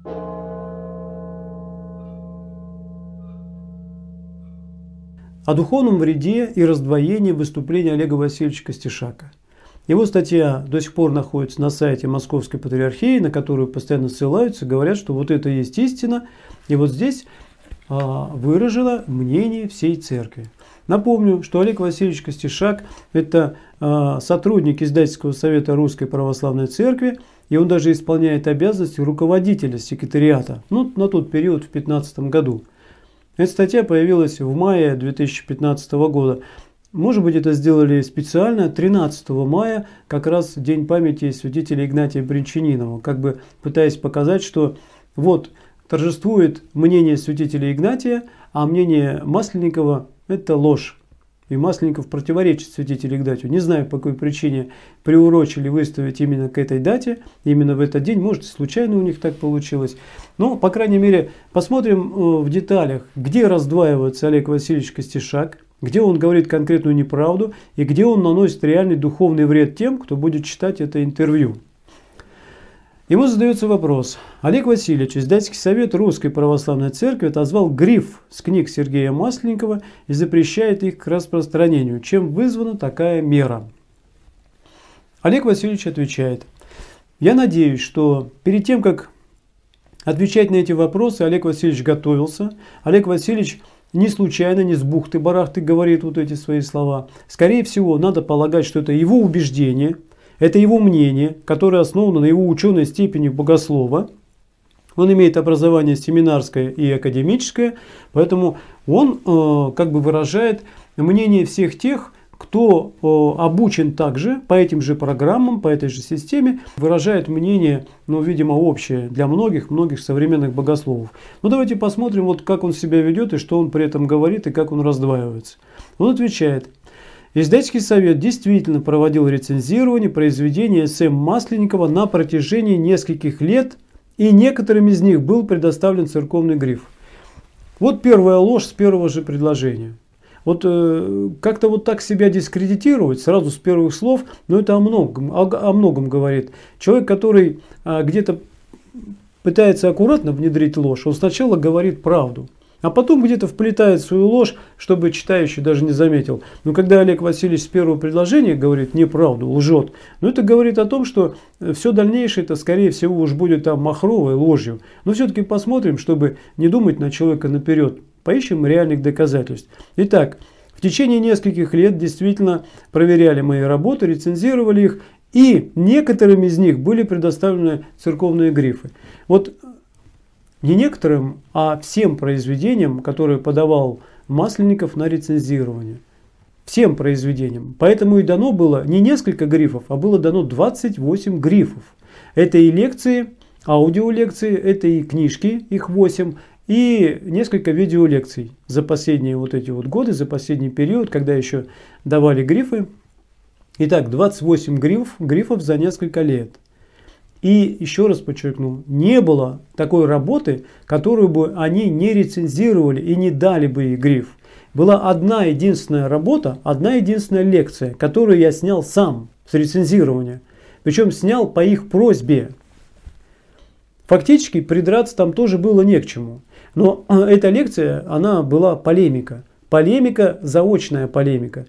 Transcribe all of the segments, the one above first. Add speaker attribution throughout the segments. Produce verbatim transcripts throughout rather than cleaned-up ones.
Speaker 1: О духовном вреде и раздвоении выступления Олега Васильевича Костишака. Его статья до сих пор находится на сайте Московской Патриархии, на которую постоянно ссылаются, говорят, что вот это и есть истина, и вот здесь а, выражено мнение всей церкви. Напомню, что Олег Васильевич Костишак – это а, сотрудник издательского совета Русской Православной Церкви, и он даже исполняет обязанности руководителя секретариата, ну, на тот период в две тысячи пятнадцатом году. Эта статья появилась в мае две тысячи пятнадцатого года. Может быть, это сделали специально, тринадцатого мая, как раз день памяти святителя Игнатия Бринчанинова, как бы пытаясь показать, что вот торжествует мнение святителя Игнатия, а мнение Масленникова – это ложь. И Масленников противоречит святителю Игнатию. Не знаю, по какой причине приурочили выставить именно к этой дате, именно в этот день. Может, случайно у них так получилось. Но, по крайней мере, посмотрим в деталях, где раздваивается Олег Васильевич Костишак, где он говорит конкретную неправду и где он наносит реальный духовный вред тем, кто будет читать это интервью. Ему задается вопрос. Олег Васильевич, издательский совет Русской Православной Церкви отозвал гриф с книг Сергея Масленникова и запрещает их к распространению. Чем вызвана такая мера? Олег Васильевич отвечает. Я надеюсь, что перед тем, как отвечать на эти вопросы, Олег Васильевич готовился. Олег Васильевич не случайно, не с бухты-барахты говорит вот эти свои слова. Скорее всего, надо полагать, что это его убеждение. Это его мнение, которое основано на его ученой степени богослова. Он имеет образование семинарское и академическое, поэтому он э, как бы выражает мнение всех тех, кто э, обучен также по этим же программам, по этой же системе, выражает мнение, ну, видимо, общее для многих, многих современных богословов. Ну, давайте посмотрим, вот как он себя ведет и что он при этом говорит и как он раздваивается. Он отвечает. Издательский совет действительно проводил рецензирование произведений эс эм Масленникова на протяжении нескольких лет, и некоторым из них был предоставлен церковный гриф. Вот первая ложь с первого же предложения. Вот э, как-то вот так себя дискредитировать сразу с первых слов, но это о многом, о, о многом говорит. Человек, который э, где-то пытается аккуратно внедрить ложь, он сначала говорит правду. А потом где-то вплетает свою ложь, чтобы читающий даже не заметил. Но когда Олег Васильевич с первого предложения говорит неправду, лжет, но это говорит о том, что все дальнейшее это скорее всего уж будет там махровой ложью. Но все-таки посмотрим, чтобы не думать на человека наперед. Поищем реальных доказательств. Итак, в течение нескольких лет действительно проверяли мои работы, рецензировали их, и некоторым из них были предоставлены церковные грифы. Вот не некоторым, а всем произведениям, которые подавал Масленников на рецензирование. Всем произведениям. Поэтому и дано было не несколько грифов, а было дано двадцать восемь грифов. Это и лекции, аудиолекции, это и книжки, их восемь, и несколько видеолекций за последние вот эти вот годы, за последний период, когда еще давали грифы. Итак, двадцать восемь грифов, грифов за несколько лет. И еще раз подчеркну, не было такой работы, которую бы они не рецензировали и не дали бы ей гриф. Была одна единственная работа, одна единственная лекция, которую я снял сам с рецензирования. Причем снял по их просьбе. Фактически придраться там тоже было не к чему. Но эта лекция, она была полемика. Полемика, заочная полемика.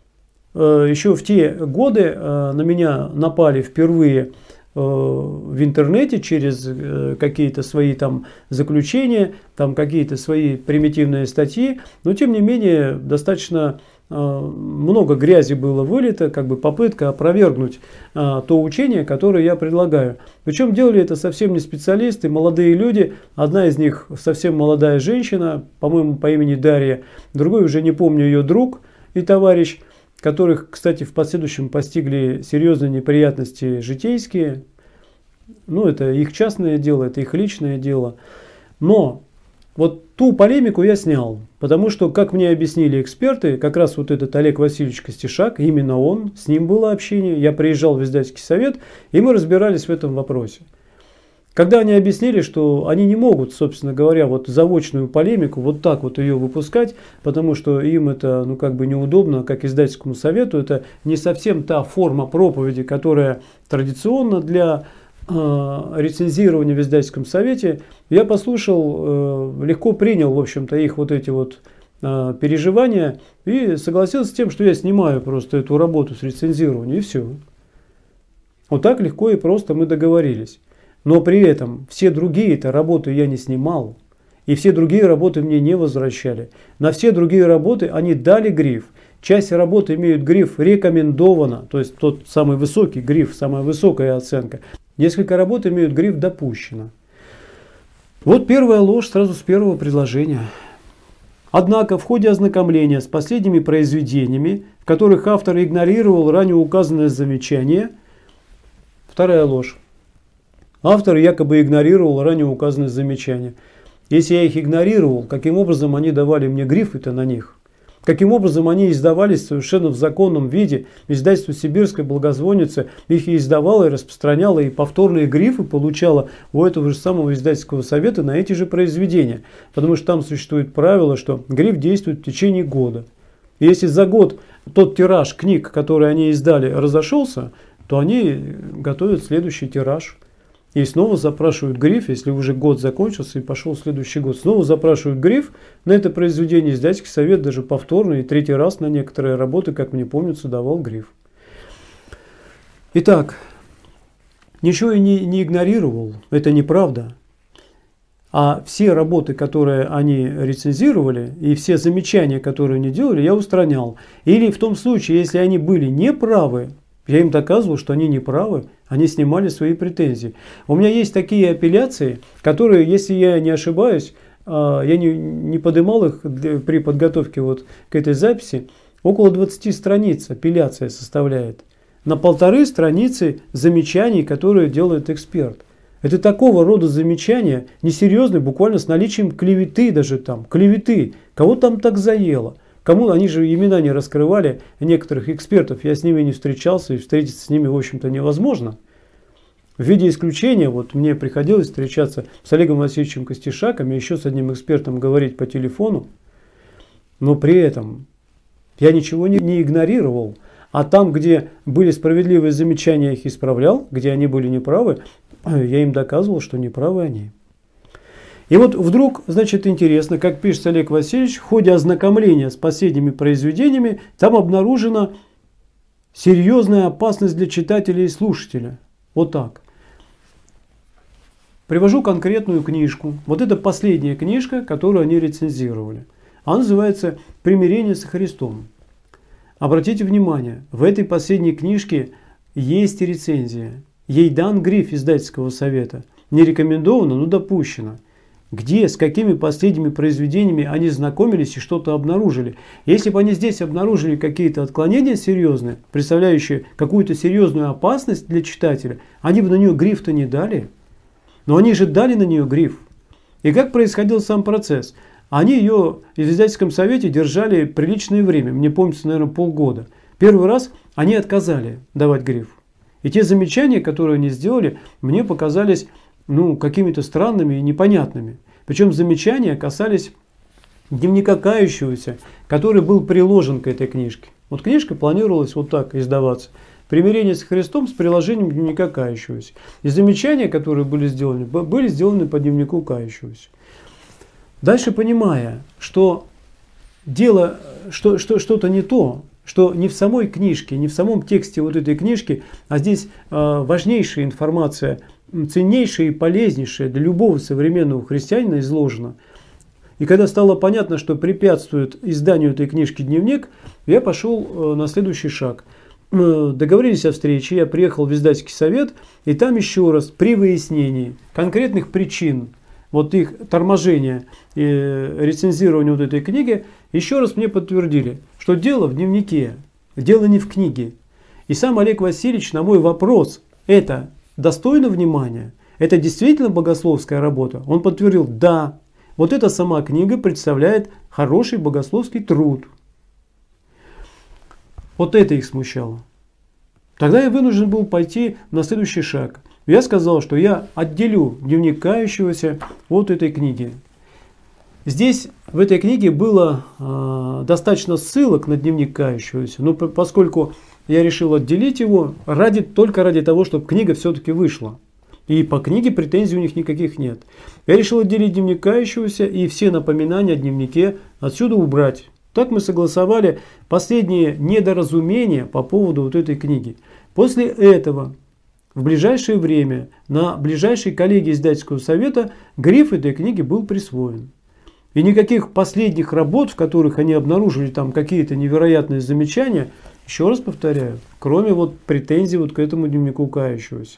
Speaker 1: Еще в те годы на меня напали впервые в интернете через какие-то свои там заключения, там какие-то свои примитивные статьи, но тем не менее достаточно много грязи было вылито, как бы попытка опровергнуть то учение, которое я предлагаю. Причем делали это совсем не специалисты, молодые люди. Одна из них совсем молодая женщина, по-моему, по имени Дарья, другой уже не помню ее друг и товарищ, которых, кстати, в последующем постигли серьезные неприятности житейские. Ну, это их частное дело, это их личное дело. Но вот ту полемику я снял, потому что, как мне объяснили эксперты, как раз вот этот Олег Васильевич Костишак, именно он, с ним было общение. Я приезжал в издательский совет, и мы разбирались в этом вопросе. Когда они объяснили, что они не могут, собственно говоря, вот заочную полемику вот так вот ее выпускать, потому что им это, ну, как бы неудобно, как издательскому совету, это не совсем та форма проповеди, которая традиционна для рецензирования в издательском совете, я послушал, легко принял, в общем-то, их вот эти вот переживания и согласился с тем, что я снимаю просто эту работу с рецензированием, и все. Вот так легко и просто мы договорились. Но при этом все другие-то работы я не снимал, и все другие работы мне не возвращали. На все другие работы они дали гриф. Часть работ имеют гриф «рекомендовано», то есть тот самый высокий гриф, самая высокая оценка. Несколько работ имеют гриф «допущено». Вот первая ложь сразу с первого предложения. Однако в ходе ознакомления с последними произведениями, в которых автор игнорировал ранее указанное замечание, вторая ложь. Автор якобы игнорировал ранее указанные замечания. Если я их игнорировал, каким образом они давали мне грифы-то на них? Каким образом они издавались совершенно в законном виде? Издательство «Сибирская благозвонница» их и издавало, и распространяло, и повторные грифы получало у этого же самого издательского совета на эти же произведения. Потому что там существует правило, что гриф действует в течение года. И если за год тот тираж книг, который они издали, разошелся, то они готовят следующий тираж. И снова запрашивают гриф, если уже год закончился и пошел следующий год. Снова запрашивают гриф на это произведение. Издательский совет даже повторно и третий раз на некоторые работы, как мне помнится, давал гриф. Итак, ничего я не, не игнорировал. Это неправда. А все работы, которые они рецензировали, и все замечания, которые они делали, я устранял. Или в том случае, если они были неправы, я им доказывал, что они неправы, они снимали свои претензии. У меня есть такие апелляции, которые, если я не ошибаюсь, я не, не поднимал их при подготовке вот к этой записи, около двадцати страниц апелляция составляет. На полторы страницы замечаний, которые делает эксперт. Это такого рода замечания, несерьезные, буквально с наличием клеветы даже там, клеветы. Кого там так заело? Кому они же имена не раскрывали, некоторых экспертов, я с ними не встречался, и встретиться с ними, в общем-то, невозможно. В виде исключения, вот мне приходилось встречаться с Олегом Васильевичем Костишаком и еще с одним экспертом говорить по телефону, но при этом я ничего не, не игнорировал, а там, где были справедливые замечания, я их исправлял, где они были неправы, я им доказывал, что неправы они. И вот вдруг, значит, интересно, как пишет Олег Васильевич, в ходе ознакомления с последними произведениями там обнаружена серьезная опасность для читателя и слушателя. Вот так. Привожу конкретную книжку. Вот это последняя книжка, которую они рецензировали. Она называется «Примирение со Христом». Обратите внимание, в этой последней книжке есть рецензия. Ей дан гриф издательского совета. Не рекомендовано, но допущено. Где, с какими последними произведениями они знакомились и что-то обнаружили. Если бы они здесь обнаружили какие-то отклонения серьезные, представляющие какую-то серьезную опасность для читателя, они бы на нее гриф-то не дали. Но они же дали на нее гриф. И как происходил сам процесс? Они ее в издательском совете держали приличное время, мне помнится, наверное, полгода. Первый раз они отказали давать гриф. И те замечания, которые они сделали, мне показались ну, какими-то странными и непонятными. Причем замечания касались дневника кающегося, который был приложен к этой книжке. Вот книжка планировалась вот так издаваться. «Примирение с Христом» с приложением дневника кающегося. И замечания, которые были сделаны, были сделаны по дневнику кающегося. Дальше, понимая, что дело, что, что, что-то не то, что не в самой книжке, не в самом тексте вот этой книжки, а здесь э, важнейшая информация, ценнейшая и полезнейшая для любого современного христианина изложена. И когда стало понятно, что препятствует изданию этой книжки дневник, я пошел э, на следующий шаг. Э, договорились о встрече, я приехал в издательский совет, и там еще раз при выяснении конкретных причин вот их торможения и рецензирования вот этой книги, еще раз мне подтвердили, что дело в дневнике, дело не в книге. И сам Олег Васильевич на мой вопрос, это достойно внимания, это действительно богословская работа, он подтвердил, да, вот эта сама книга представляет хороший богословский труд. Вот это их смущало. Тогда я вынужден был пойти на следующий шаг. Я сказал, что я отделю дневник кающегося от этой книги. Здесь в этой книге было э, достаточно ссылок на дневник кающегося, но поскольку я решил отделить его ради, только ради того, чтобы книга все-таки вышла. И по книге претензий у них никаких нет. Я решил отделить дневник кающегося и все напоминания о дневнике отсюда убрать. Так мы согласовали последние недоразумения по поводу вот этой книги. После этого в ближайшее время на ближайшей коллегии издательского совета гриф этой книги был присвоен. И никаких последних работ, в которых они обнаружили там какие-то невероятные замечания, еще раз повторяю, кроме вот претензий вот к этому дневнику кающегося.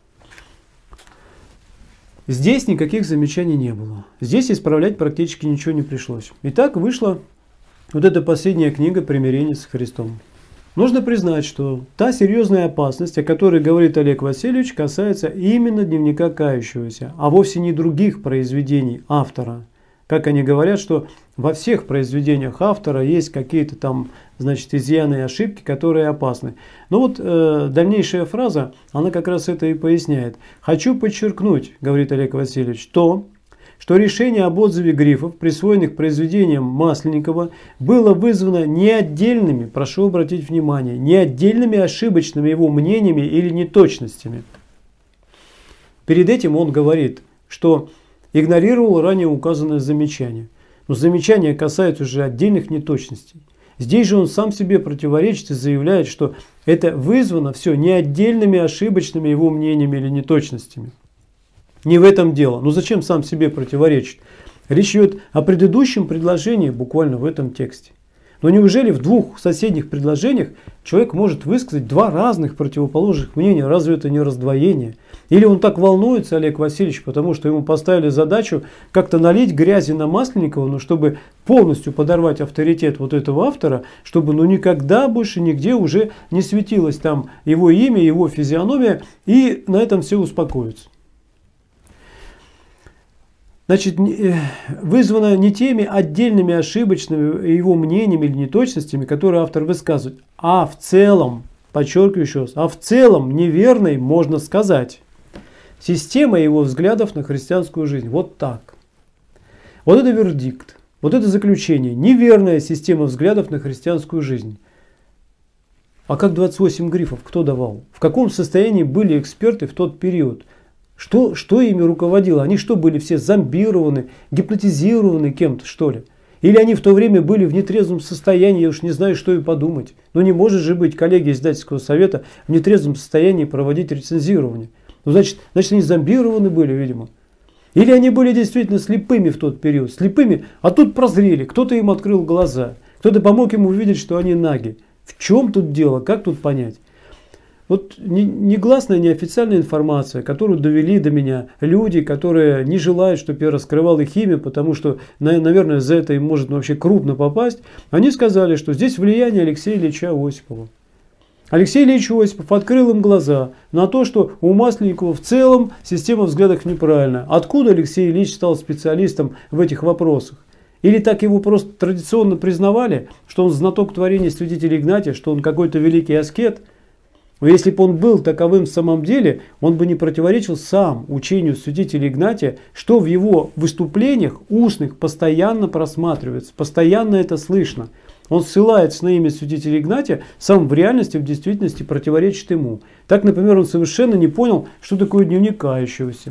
Speaker 1: Здесь никаких замечаний не было. Здесь исправлять практически ничего не пришлось. Итак, вышла вот эта последняя книга «Примирение с Христом». Нужно признать, что та серьезная опасность, о которой говорит Олег Васильевич, касается именно дневника кающегося, а вовсе не других произведений автора. Как они говорят, что во всех произведениях автора есть какие-то там, значит, изъяны и ошибки, которые опасны. Но вот э, дальнейшая фраза, она как раз это и поясняет. «Хочу подчеркнуть, — говорит Олег Васильевич, — то, что решение об отзыве грифов, присвоенных произведениям Масленникова, было вызвано не отдельными, прошу обратить внимание, не отдельными ошибочными его мнениями или неточностями». Перед этим он говорит, что игнорировал ранее указанное замечание. Но замечание касается уже отдельных неточностей. Здесь же он сам себе противоречит и заявляет, что это вызвано все не отдельными ошибочными его мнениями или неточностями. Не в этом дело. Ну зачем сам себе противоречить? Речь идет о предыдущем предложении буквально в этом тексте. Но неужели в двух соседних предложениях человек может высказать два разных противоположных мнения? Разве это не раздвоение? Или он так волнуется, Олег Васильевич, потому что ему поставили задачу как-то налить грязи на Масленникова, ну, чтобы полностью подорвать авторитет вот этого автора, чтобы ну, никогда больше нигде уже не светилось там его имя, его физиономия, и на этом все успокоятся. Значит, вызвано не теми отдельными ошибочными его мнениями или неточностями, которые автор высказывает, а в целом, подчеркиваю еще раз, а в целом неверной, можно сказать, система его взглядов на христианскую жизнь. Вот так. Вот это вердикт, вот это заключение. Неверная система взглядов на христианскую жизнь. А как двадцать восемь грифов кто давал? В каком состоянии были эксперты в тот период? Что, что ими руководило? Они что, были все зомбированы, гипнотизированы кем-то, что ли? Или они в то время были в нетрезвом состоянии, я уж не знаю, что и подумать. Но не может же быть коллегия издательского совета в нетрезвом состоянии проводить рецензирование. Ну, значит, значит, они зомбированы были, видимо. Или они были действительно слепыми в тот период. Слепыми, а тут прозрели, кто-то им открыл глаза. Кто-то помог им увидеть, что они наги. В чем тут дело, как тут понять? Вот негласная, неофициальная информация, которую довели до меня люди, которые не желают, чтобы я раскрывал их имя, потому что, наверное, за это им может вообще крупно попасть. Они сказали, что здесь влияние Алексея Ильича Осипова. Алексей Ильич Осипов открыл им глаза на то, что у Масленникова в целом система взглядов неправильная. Откуда Алексей Ильич стал специалистом в этих вопросах? Или так его просто традиционно признавали, что он знаток творения святителя Игнатия, что он какой-то великий аскет? Но если бы он был таковым в самом деле, он бы не противоречил сам учению святителя Игнатия, что в его выступлениях устных постоянно просматривается, постоянно это слышно. Он ссылается на имя святителя Игнатия, сам в реальности, в действительности противоречит ему. Так, например, он совершенно не понял, что такое дневник кающегося.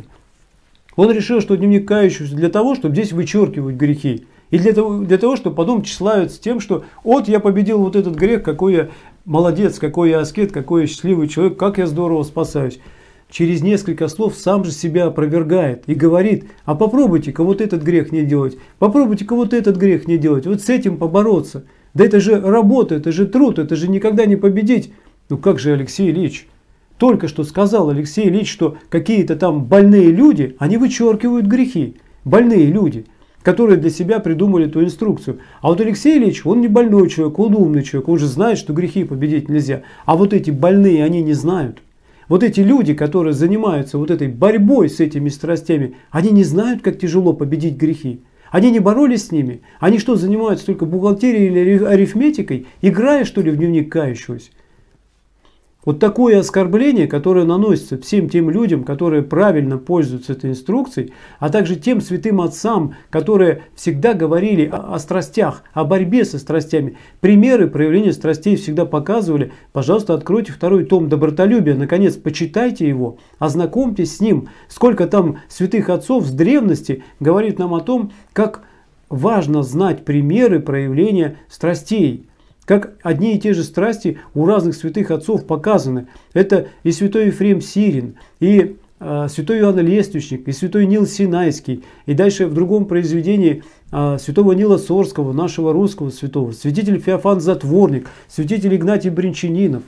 Speaker 1: Он решил, что дневник кающегося для того, чтобы здесь вычеркивать грехи. И для того, для того, чтобы потом тщеславиться тем, что вот я победил вот этот грех, какой я молодец, какой я аскет, какой я счастливый человек, как я здорово спасаюсь. Через несколько слов сам же себя опровергает и говорит, а попробуйте-ка вот этот грех не делать, попробуйте-ка вот этот грех не делать, вот с этим побороться. Да это же работа, это же труд, это же никогда не победить. Ну как же Алексей Ильич? Только что сказал Алексей Ильич, что какие-то там больные люди, они вычеркивают грехи. Больные люди, которые для себя придумали эту инструкцию. А вот Алексей Ильич, он не больной человек, он умный человек, он же знает, что грехи победить нельзя. А вот эти больные, они не знают. Вот эти люди, которые занимаются вот этой борьбой с этими страстями, они не знают, как тяжело победить грехи. Они не боролись с ними. Они что, занимаются только бухгалтерией или арифметикой, играя, что ли, в дневник кающегося? Вот такое оскорбление, которое наносится всем тем людям, которые правильно пользуются этой инструкцией, а также тем святым отцам, которые всегда говорили о, о страстях, о борьбе со страстями. Примеры проявления страстей всегда показывали. Пожалуйста, откройте второй том «Добротолюбия», наконец, почитайте его, ознакомьтесь с ним. Сколько там святых отцов с древности говорит нам о том, как важно знать примеры проявления страстей. Как одни и те же страсти у разных святых отцов показаны. Это и святой Ефрем Сирин, и э, святой Иоанн Лествичник, и святой Нил Синайский. И дальше в другом произведении э, святого Нила Сорского, нашего русского святого, святитель Феофан Затворник, святитель Игнатий Бринчанинов.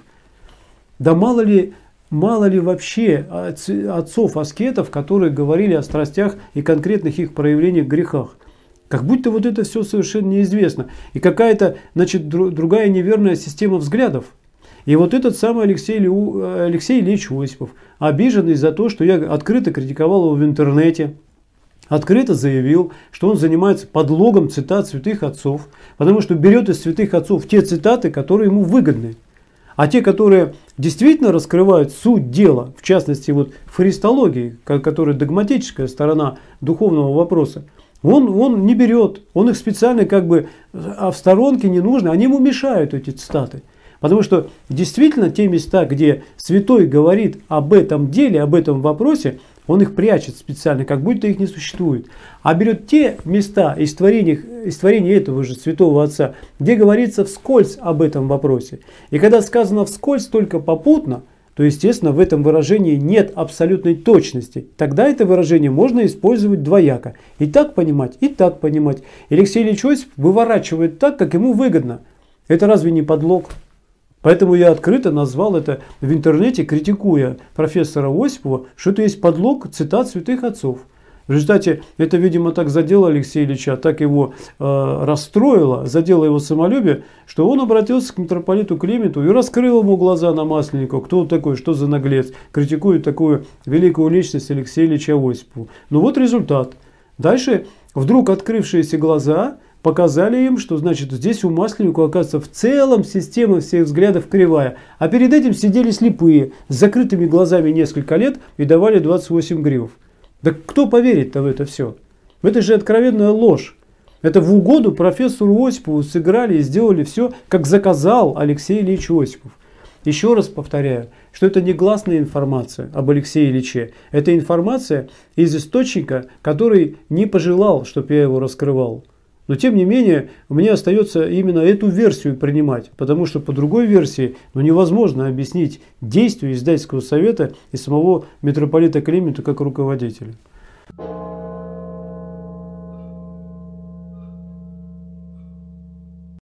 Speaker 1: Да мало ли, мало ли вообще отцов-аскетов, которые говорили о страстях и конкретных их проявлениях в грехах. Как будто вот это все совершенно неизвестно. И какая-то, значит, другая неверная система взглядов. И вот этот самый Алексей, Леу, Алексей Ильич Осипов, обиженный за то, что я открыто критиковал его в интернете, открыто заявил, что он занимается подлогом цитат святых отцов, потому что берет из святых отцов те цитаты, которые ему выгодны. А те, которые действительно раскрывают суть дела, в частности, вот в христологии, которая догматическая сторона духовного вопроса, Он, он не берет, он их специально как бы, а в сторонке не нужно, они ему мешают, эти цитаты. Потому что действительно те места, где святой говорит об этом деле, об этом вопросе, он их прячет специально, как будто их не существует. А берет те места из творения, из творения этого же святого отца, где говорится вскользь об этом вопросе. И когда сказано вскользь только попутно, то, естественно, в этом выражении нет абсолютной точности. Тогда это выражение можно использовать двояко. И так понимать, и так понимать. Алексей Ильич Осипов выворачивает так, как ему выгодно. Это разве не подлог? Поэтому я открыто назвал это в интернете, критикуя профессора Осипова, что это есть подлог цитат святых отцов. В результате это, видимо, так задело Алексея Ильича, так его э, расстроило, задело его самолюбие, что он обратился к митрополиту Клименту и раскрыл ему глаза на Масленникова. Кто он такой, что за наглец, критикует такую великую личность Алексея Ильича Осипова. Ну вот результат. Дальше вдруг открывшиеся глаза показали им, что значит здесь у Масленникова, оказывается, в целом система всех взглядов кривая. А перед этим сидели слепые, с закрытыми глазами несколько лет и давали двадцать восемь гривов. Да кто поверит-то в это все? Это же откровенная ложь. Это в угоду профессору Осипову сыграли и сделали все, как заказал Алексей Ильич Осипов. Еще раз повторяю, что это негласная информация об Алексее Ильиче. Это информация из источника, который не пожелал, чтобы я его раскрывал. Но тем не менее, мне остается именно эту версию принимать, потому что по другой версии ну, невозможно объяснить действия издательского совета и самого митрополита Климента как руководителя.